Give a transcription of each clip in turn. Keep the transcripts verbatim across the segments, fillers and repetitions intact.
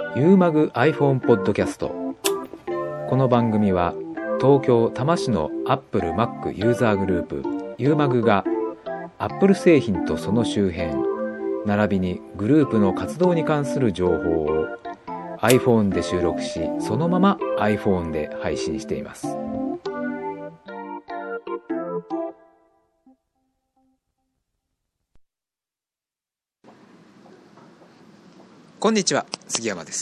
ユーマグ iPhone ポッドキャスト。この番組は東京多摩市の Apple Mac ユーザーグループユーマグが Apple 製品とその周辺並びにグループの活動に関する情報を iPhone で収録し、そのまま iPhone で配信しています。 こんにちは、杉山です。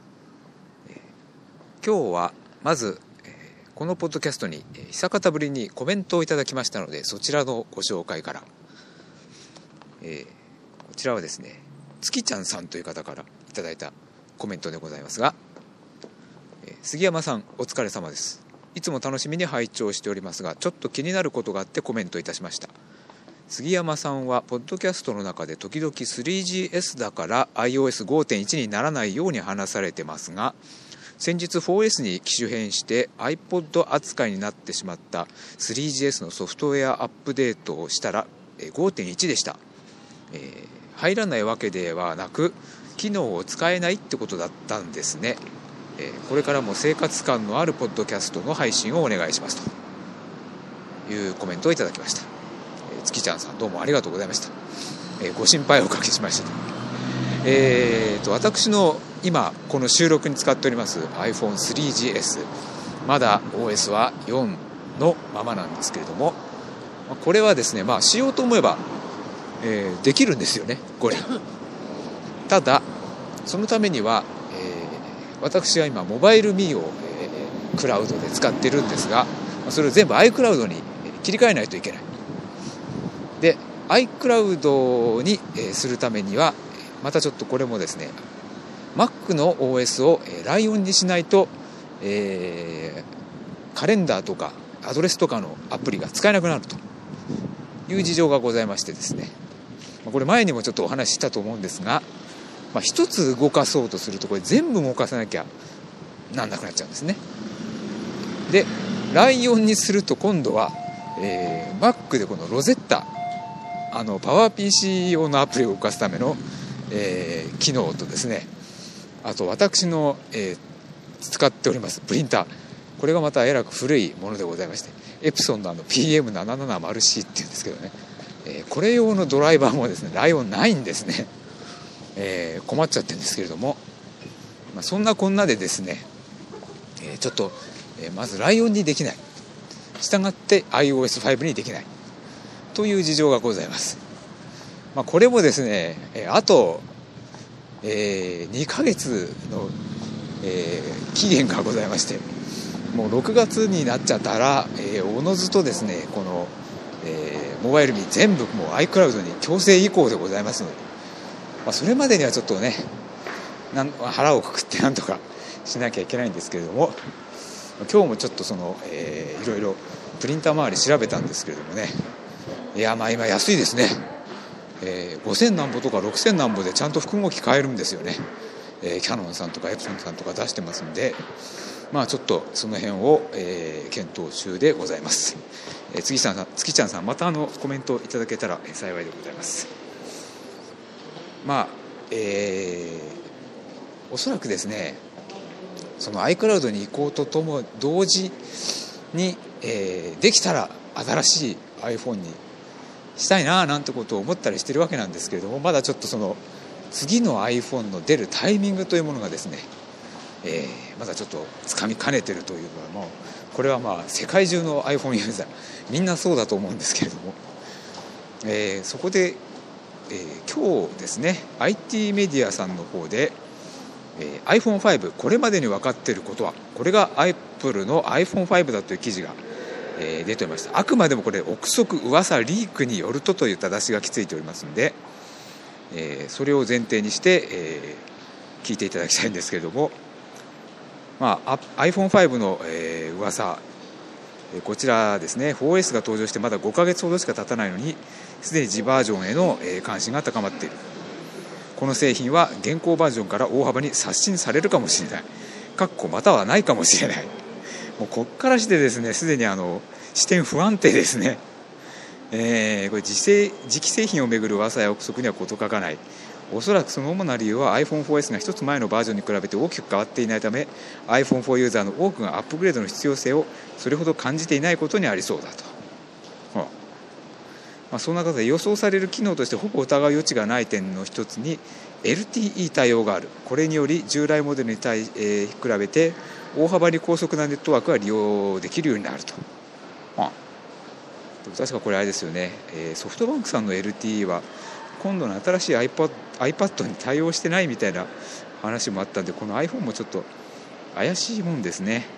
今日はまずこのポッドキャストに久方ぶりにコメントをいただきましたので、そちらのご紹介から、えー、こちらはですね、月ちゃんさんという方からいただいたコメントでございますが、えー、杉山さんお疲れ様です。いつも楽しみに拝聴しておりますが、ちょっと気になることがあってコメントいたしました。杉山さんはポッドキャストの中で時々 スリージーエス だから アイオーエスごてんいち にならないように話されてますが、先日 フォーエス に機種変して iPod 扱いになってしまった スリージーエス のソフトウェアアップデートをしたら ごてんいち でした、えー、入らないわけではなく機能を使えないってことだったんですね、えー、これからも生活感のあるポッドキャストの配信をお願いしますというコメントをいただきました。月ちゃんさん、どうもありがとうございました。えー、ご心配をおかけしましたと。えーと私の今この収録に使っております アイフォンスリージーエス、 まだ オーエス はよんのままなんですけれども、これはですね、まあしようと思えば、えー、できるんですよね、これ。ただそのためには、えー、私は今モバイルミーを、えー、クラウドで使ってるんですが、それを全部 iCloud に切り替えないといけない。で iCloud にするためにはまたちょっとこれもですね、 Mac の オーエス をライオンにしないと、えー、カレンダーとかアドレスとかのアプリが使えなくなるという事情がございましてですね、これ前にもちょっとお話ししたと思うんですが、まあ、一つ動かそうとするとこれ全部動かさなきゃなんなくなっちゃうんですね。でライオンにすると今度は、えー、Mac でこのロゼッタ、あのパワー ピーシー 用のアプリを動かすための、えー、機能とですね、あと私の、えー、使っておりますプリンター、これがまたえらく古いものでございまして、エプソンのあの ピーエムななななまるシー っていうんですけどね、えー、これ用のドライバーもですねライオンないんですね、えー、困っちゃってるんですけれども、まあ、そんなこんなでですね、えー、ちょっと、えー、まずライオンにできない、したがって アイオーエスファイブ にできないという事情がございます。まあ、これもですね、あと、えー、にかげつの、えー、期限がございまして、もうろくがつになっちゃったら、えー、おのずとですね、この、えー、モバイルに全部もう iCloud に強制移行でございますので、まあ、それまでにはちょっとね、なん腹をくくってなんとかしなきゃいけないんですけれども、今日もちょっとその、えー、いろいろプリンター周り調べたんですけれどもね、いやまあ今安いですね、えー、ごせんなんぼとかろくせんなんぼでちゃんと複合機買えるんですよね、えー、キヤノンさんとかエプソンさんとか出してますんで、まあちょっとその辺を、えー、検討中でございます。えー、月ちゃんさん、月ちゃんさんまたあのコメントいただけたら幸いでございます。まあ、えー、おそらくですね、その iCloud に移行ととも同時に、えー、できたら新しい iPhone にしたいななんてことを思ったりしてるわけなんですけれども、まだちょっとその次の iPhone の出るタイミングというものがですね、えー、まだちょっとつかみかねてるというのは、もうこれはまあ世界中の iPhone ユーザーみんなそうだと思うんですけれども、えー、そこで、えー、今日ですね アイティー メディアさんの方で、えー、アイフォンファイブ これまでに分かっていることは、これが Apple の アイフォンファイブ だという記事がえー、出ておりました。あくまでもこれ憶測噂リークによるとという正し書きついておりますので、えー、それを前提にして、えー、聞いていただきたいんですけれども、まあ、アイフォンファイブ の、えー、噂、こちらですね フォーエス が登場してまだごかげつほどしか経たないのにすでに次バージョンへの、えー、関心が高まっている。この製品は現行バージョンから大幅に刷新されるかもしれない、かっこまたはないかもしれない。もうこっからしてですね、すでにあの視点不安定ですね。えー、これ次世次期製品をめぐる噂や憶測には事欠かない。 おそらくその主な理由は アイフォンフォーエス が一つ前のバージョンに比べて大きく変わっていないため アイフォンフォー ユーザーの多くがアップグレードの必要性をそれほど感じていないことにありそうだと、はあまあ、そんなことで予想される機能としてほぼ疑う余地がない点の一つに エルティーイー 対応がある。これにより従来モデルに対、えー、比べて大幅に高速なネットワークが利用できるようになると、はあ、確かこれあれですよね、えー、ソフトバンクさんの エルティーイー は今度の新しい iPad, iPad に対応してないみたいな話もあったんで、この iPhone もちょっと怪しいもんですね。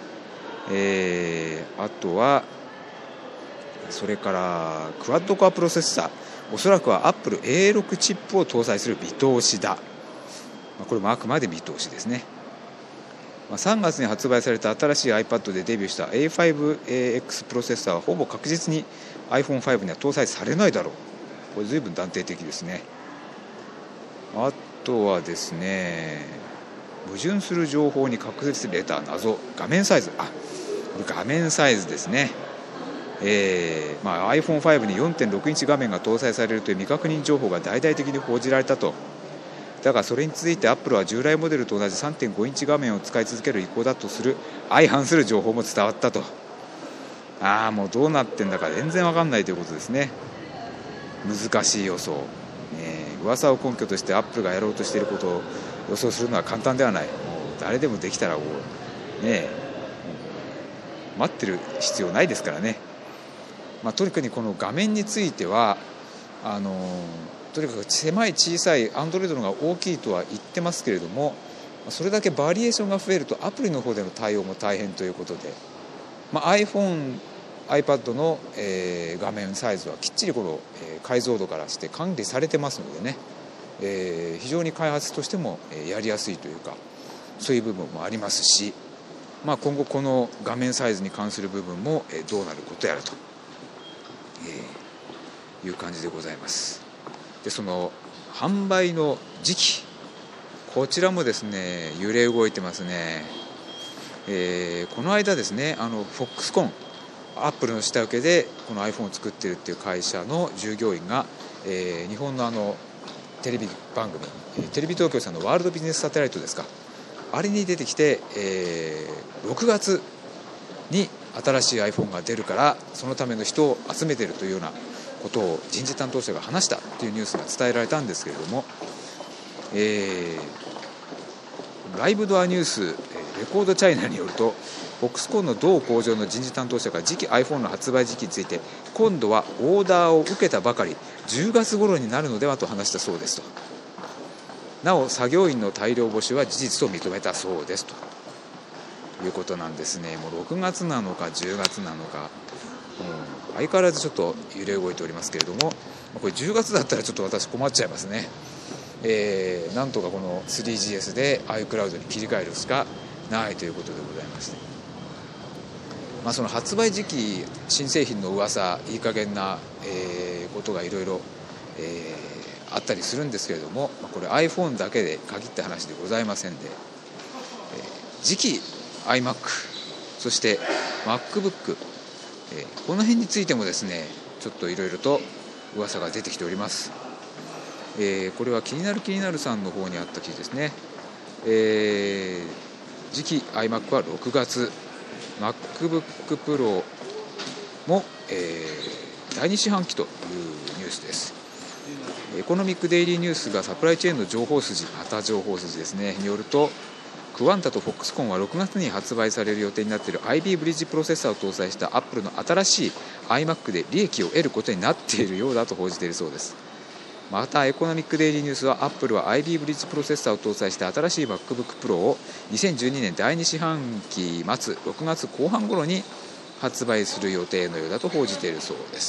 えー、あとはそれからクワッドコアプロセッサー、おそらくは Apple エーシックス チップを搭載する見通しだ。これもあくまで見通しですね。さんがつに発売された新しい iPad でデビューした エーファイブエックス プロセッサーはほぼ確実に アイフォンファイブ には搭載されないだろう。これ随分断定的ですね。あとはですね、矛盾する情報に隔絶レター謎、画面サイズ、あ、これ画面サイズですね。えーまあ、アイフォンファイブ に よんてんろくインチ画面が搭載されるという未確認情報が大々的に報じられたと。だがそれについてアップルは従来モデルと同じ さんてんごインチ画面を使い続ける意向だとする相反する情報も伝わったと。ああ、もうどうなってんだか全然わかんないということですね。難しい予想、えー、噂を根拠としてアップルがやろうとしていることを予想するのは簡単ではない。もう誰でもできたらこう、ね、待ってる必要ないですからね。まあ、とにかくこの画面についてはあのとにかく狭い小さい Android の方が大きいとは言ってますけれども、それだけバリエーションが増えるとアプリの方での対応も大変ということで、まあ、iPhone iPad の、えー、画面サイズはきっちりこの、えー、解像度からして管理されてますのでね、えー、非常に開発としても、えー、やりやすいというかそういう部分もありますし、まあ、今後この画面サイズに関する部分も、えー、どうなることやらと、えー、いう感じでございます。でその販売の時期、こちらもですね揺れ動いてますね。えー、この間ですね、あのフォックスコンアップルの下請けでこの iPhone を作っているっていう会社の従業員が、えー、日本のあのテレビ番組テレビ東京さんのワールドビジネスサテライトですか、あれに出てきて、えー、ろくがつに新しい iPhone が出るからそのための人を集めているというようなことを人事担当者が話したというニュースが伝えられたんですけれども、えー、ライブドアニュースレコードチャイナによるとフォックスコンの同工場の人事担当者が次期 iPhone の発売時期について今度はオーダーを受けたばかりじゅうがつ頃になるのではと話したそうですと。なお作業員の大量募集は事実と認めたそうですということなんですね。もうろくがつなのかじゅうがつなのか、うん、相変わらずちょっと揺れ動いておりますけれども、これじゅうがつだったらちょっと私困っちゃいますね。えー、なんとかこの スリージーエス で iCloud に切り替えるしかないということでございます、ね。まあ、その発売時期新製品の噂いい加減な、えー、ことがいろいろあったりするんですけれども、これ iPhone だけで限った話でございませんで、えー、次期 iMac そして MacBook、えー、この辺についてもですねちょっといろいろと噂が出てきております。えー、これは気になる気になるさんの方にあった記事ですね。えー、次期 iMac はろくがつ、 MacBook Pro も、えー、だいに四半期というニュースです。エコノミックデイリーニュースがサプライチェーンの情報筋、また情報筋ですねによると、クワンタとフォックスコンはろくがつに発売される予定になっている アイビー ブリッジプロセッサーを搭載したアップルの新しい iMac で利益を得ることになっているようだと報じているそうです。またエコノミックデイリーニュースはアップルは アイビー ブリッジプロセッサーを搭載した新しい MacBook Pro をにせんじゅうにねんだいに四半期末ろくがつこう半頃に発売する予定のようだと報じているそうです。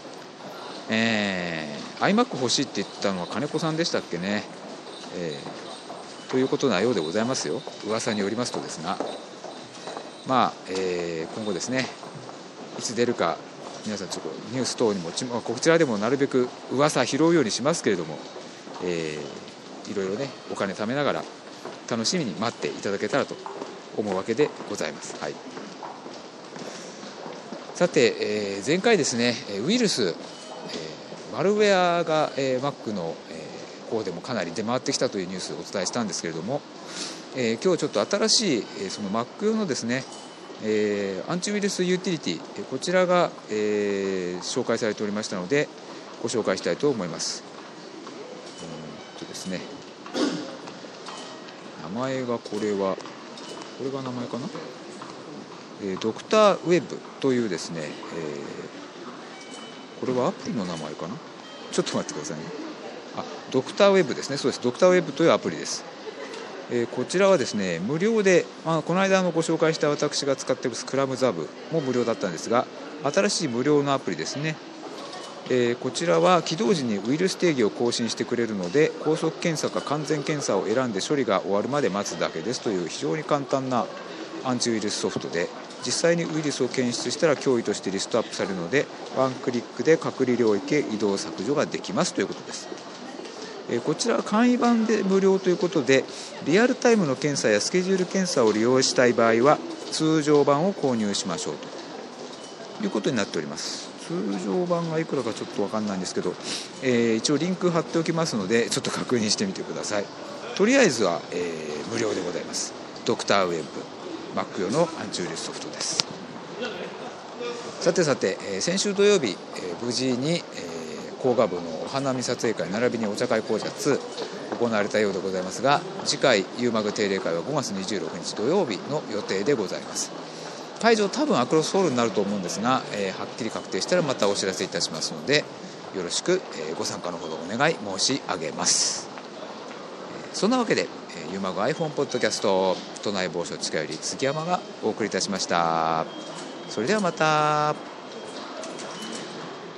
えー、iMac 欲しいって言ったのは金子さんでしたっけね、えー、ということなようでございますよ、噂によりますとですが、まあ、えー、今後ですねいつ出るか皆さんちょっとニュース等にもこちらでもなるべく噂拾うようにしますけれども、えー、いろいろねお金貯めながら楽しみに待っていただけたらと思うわけでございます、はい、さて、えー、前回ですねウイルス、えー、マルウェアが、えー、Mac の、えー、 方でもかなり出回ってきたというニュースをお伝えしたんですけれども、えー、今日ちょっと新しい、えー、その Mac 用のですね、えー、アンチウイルスユーティリティ、えー、こちらが、えー、紹介されておりましたのでご紹介したいと思います。えー、っとですね名前がこれはこれが名前かな、えー、ドクターウェブというですね、えー、これはアプリの名前かな、ちょっと待ってくださいね。あ、ドクターウェブですね。そうです、ドクターウェブというアプリです。えー、こちらはですね無料で、まあ、この間のご紹介した私が使っているスクラムザブも無料だったんですが、新しい無料のアプリですね。えー、こちらは起動時にウイルス定義を更新してくれるので、高速検査か完全検査を選んで処理が終わるまで待つだけですという非常に簡単なアンチウイルスソフトで、実際にウイルスを検出したら脅威としてリストアップされるので、ワンクリックで隔離領域へ移動削除ができますということです。えー、こちらは簡易版で無料ということで、リアルタイムの検査やスケジュール検査を利用したい場合は通常版を購入しましょうということになっております。通常版がいくらかちょっと分かんないんですけど、えー、一応リンク貼っておきますのでちょっと確認してみてください。とりあえずは、えー、無料でございます。ドクターウェブ Mac 用のアンチウイルスソフトです。さてさて、えー、先週土曜日、えー、無事に、えー、工学部のお花見撮影会並びにお茶会講座ツー行われたようでございますが、次回ユーマグ定例会はごがつにじゅうろくにち土曜日の予定でございます。会場多分アクロスホールになると思うんですが、えー、はっきり確定したらまたお知らせいたしますので、よろしく、えー、ご参加のほどお願い申し上げます。えー、そんなわけで、えー、ユーマグ iPhone ポッドキャスト都内某所地下より杉山がお送りいたしました。それではまた。